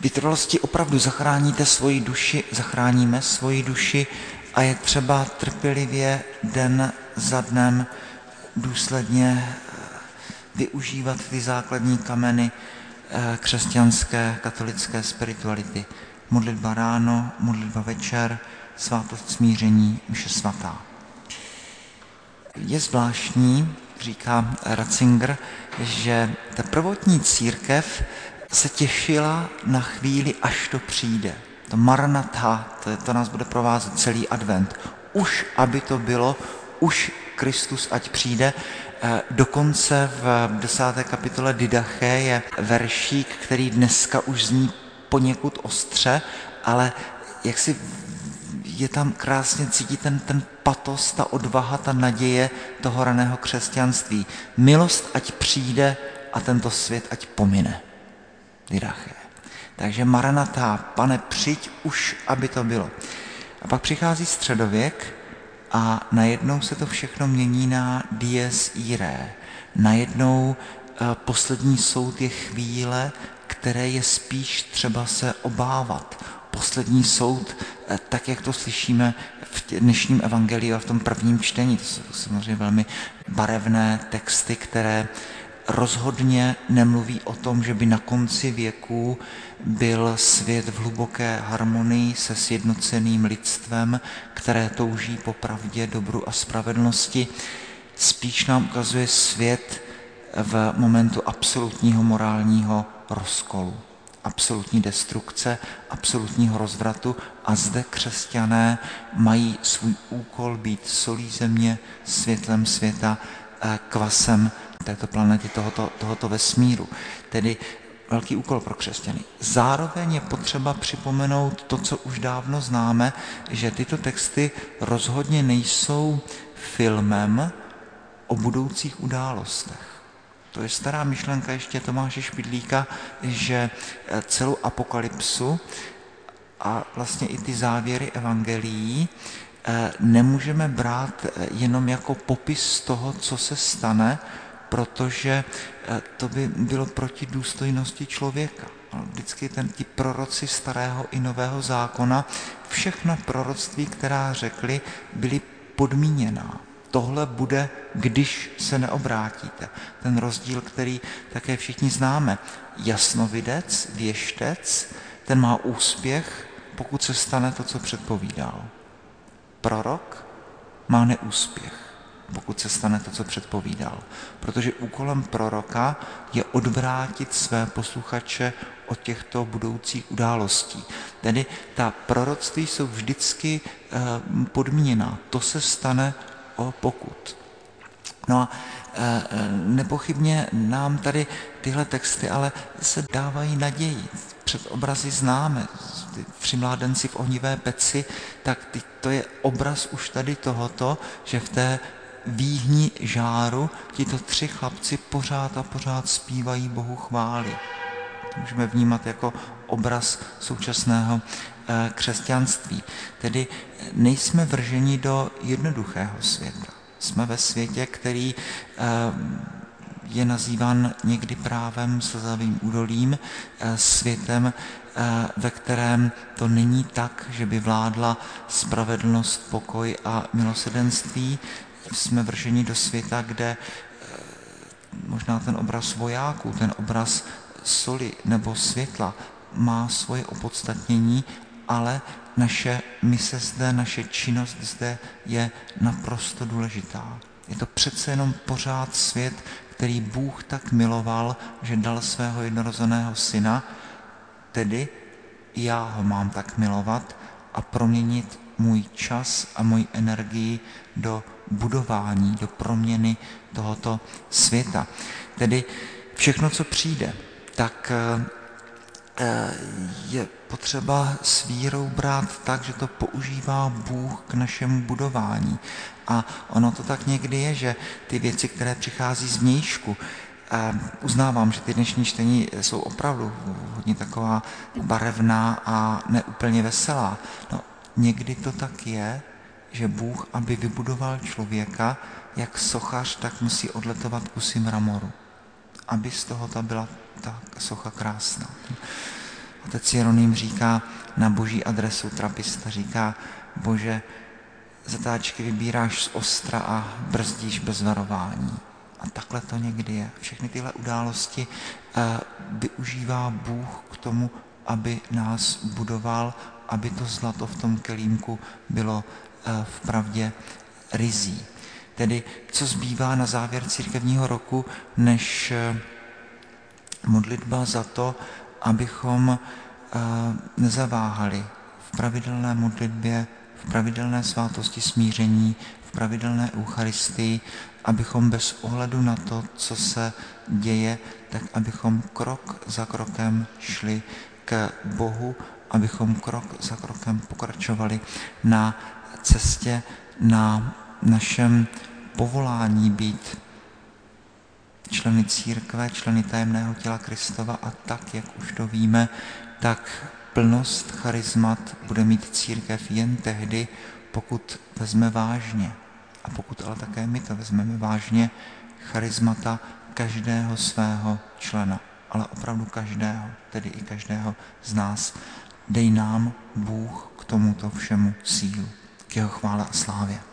vytrvalosti opravdu zachráníte svoji duši, zachráníme svoji duši a je třeba trpělivě den za dnem důsledně využívat ty základní kameny křesťanské, katolické spirituality. Modlitba ráno, modlitba večer, svátost smíření, mše svatá. Je zvláštní, říká Ratzinger, že ta prvotní církev se těšila na chvíli, až to přijde. To Maranatha, to nás bude provázet celý advent. Už, aby to bylo, už Kristus ať přijde. Dokonce v 10. kapitole Didache je veršík, který dneska už zní poněkud ostře, ale jak si je tam krásně cítit ten patos, ta odvaha, ta naděje toho raného křesťanství. Milost ať přijde a tento svět ať pomine. Didache. Takže Maranatha, Pane, přijď už, aby to bylo. A pak přichází středověk a najednou se to všechno mění na dies irae. Najednou poslední soud je chvíle, které je spíš třeba se obávat. Poslední soud, tak jak to slyšíme v dnešním evangeliu a v tom prvním čtení, to jsou samozřejmě velmi barevné texty, které rozhodně nemluví o tom, že by na konci věků byl svět v hluboké harmonii se sjednoceným lidstvem, které touží po pravdě, dobru a spravedlnosti. Spíš nám ukazuje svět v momentu absolutního morálního rozkolu, absolutní destrukce, absolutního rozvratu a zde křesťané mají svůj úkol být solí země, světlem světa, kvasem této planety, tohoto vesmíru. Tedy velký úkol pro křesťany. Zároveň je potřeba připomenout to, co už dávno známe, že tyto texty rozhodně nejsou filmem o budoucích událostech. To je stará myšlenka ještě Tomáše Špidlíka, že celou apokalypsu a vlastně i ty závěry evangelií nemůžeme brát jenom jako popis toho, co se stane, protože to by bylo proti důstojnosti člověka. Vždycky ti proroci starého i nového zákona, všechna proroctví, která řekli, byly podmíněná. Tohle bude, když se neobrátíte. Ten rozdíl, který také všichni známe. Jasnovidec, věštec, ten má úspěch, pokud se stane to, co předpovídal. Prorok má neúspěch, pokud se stane to, co předpovídal. Protože úkolem proroka je odvrátit své posluchače od těchto budoucích událostí. Tedy ta proroctví jsou vždycky podmíněná. To se stane pokud. No a nepochybně nám tady tyhle texty ale se dávají naději. Před obrazy známe, tři mládenci v ohnivé peci, tak to je obraz už tady tohoto, že v té výhni žáru tito tři chlapci pořád a pořád zpívají Bohu chvály. To můžeme vnímat jako obraz současného křesťanství. Tedy nejsme vrženi do jednoduchého světa. Jsme ve světě, který je nazýván někdy právem slzavým údolím, světem, ve kterém to není tak, že by vládla spravedlnost, pokoj a milosrdenství. Jsme vrženi do světa, kde možná ten obraz vojáků, ten obraz soli nebo světla má svoje opodstatnění, ale naše mise zde, naše činnost zde je naprosto důležitá. Je to přece jenom pořád svět, který Bůh tak miloval, že dal svého jednorozeného syna, tedy já ho mám tak milovat a proměnit můj čas a moji energii do budování, do proměny tohoto světa. Tedy všechno, co přijde, tak je potřeba s vírou brát tak, že to používá Bůh k našemu budování. A ono to tak někdy je, že ty věci, které přichází z vnějšku, uznávám, že ty dnešní čtení jsou opravdu hodně taková barevná a neúplně veselá. No, někdy to tak je, že Bůh, aby vybudoval člověka, jak sochař, tak musí odletovat kusy mramoru, aby z toho byla ta socha krásná. Otec Jeroným říká na boží adresu trapista, říká: Bože, zatáčky vybíráš z ostra a brzdíš bez varování. A takhle to někdy je. Všechny tyhle události využívá Bůh k tomu, aby nás budoval, aby to zlato v tom kelímku bylo v pravdě ryzí. Tedy co zbývá na závěr církevního roku, než modlitba za to, abychom nezaváhali v pravidelné modlitbě, v pravidelné svátosti smíření, v pravidelné eucharistii, abychom bez ohledu na to, co se děje, tak abychom krok za krokem šli k Bohu, abychom krok za krokem pokračovali na cestě, na našem povolání být členy církve, členy tajemného těla Kristova, a tak, jak už to víme, tak plnost charizmat bude mít církev jen tehdy, pokud vezme vážně, a pokud ale také my to vezmeme vážně, charizmata každého svého člena, ale opravdu každého, tedy i každého z nás. Dej nám Bůh k tomuto všemu sílu, k jeho chvále a slávě.